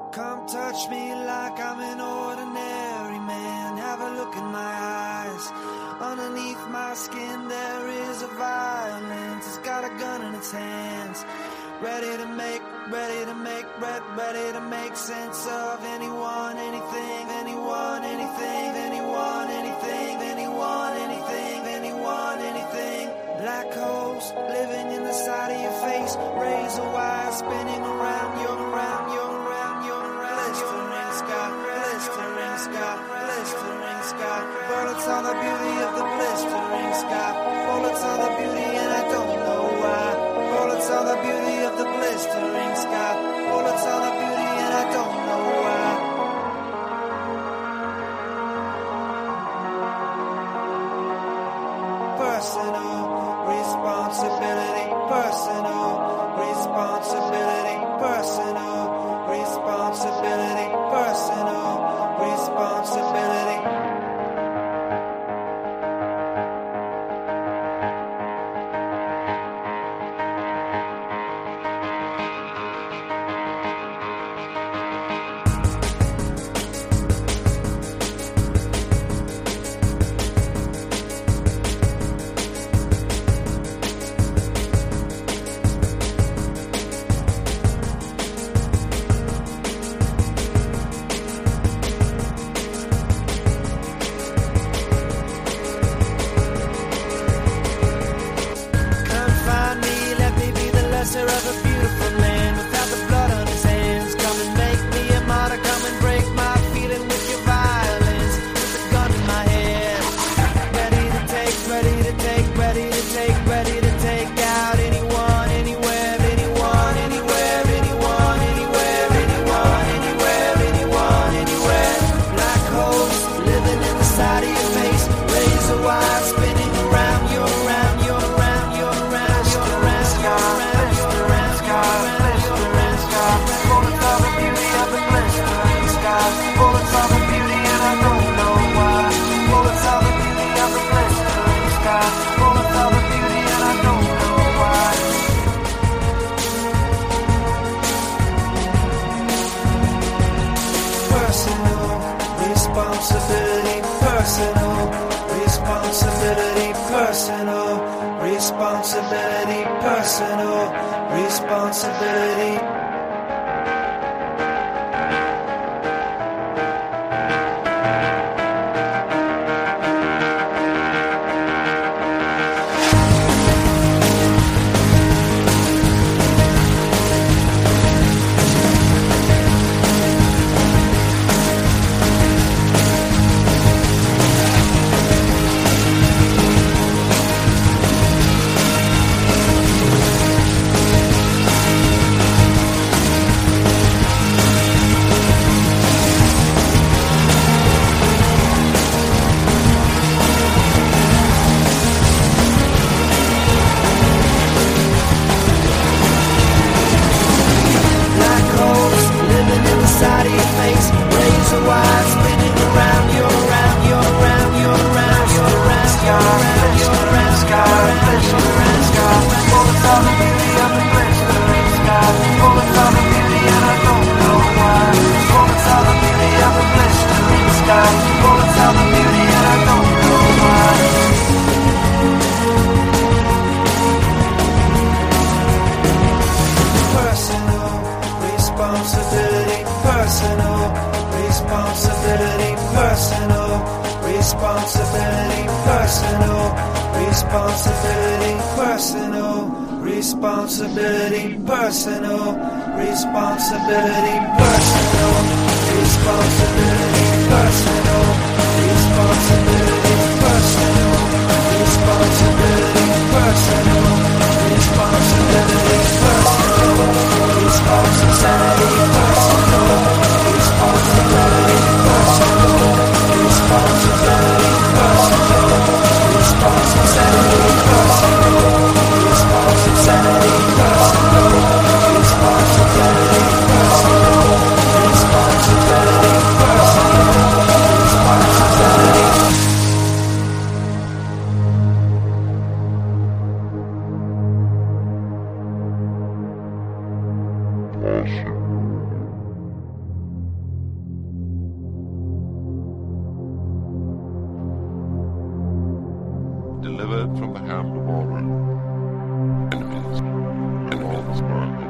Come touch me like I'm an ordinary man. Have a look in my eyes. Underneath my skin there is a violence. It's got a gun in its hands. Ready to make sense of anyone, anything, anyone, anything, anyone, anything, anyone, anything, anyone, anything. Black holes living in the side of your face. Razor wire spinning around your blistering sky, blistering sky, blistering sky. Bullets on the beauty of the blistering sky. Bullets on the beauty and I don't know why. Bullets on the beauty of the blistering sky. Bullets on the beauty and I don't know why. Personal responsibility, personal responsibility, personal responsibility, personal responsibility. Personal responsibility. Responsibility, personal responsibility, personal responsibility, personal responsibility, personal responsibility, personal responsibility, personal responsibility, personal responsibility, personal responsibility, personal responsibility, personal responsibility, personal responsibility, personal responsibility, personal responsibility. delivered from the hand of all enemies in all this world.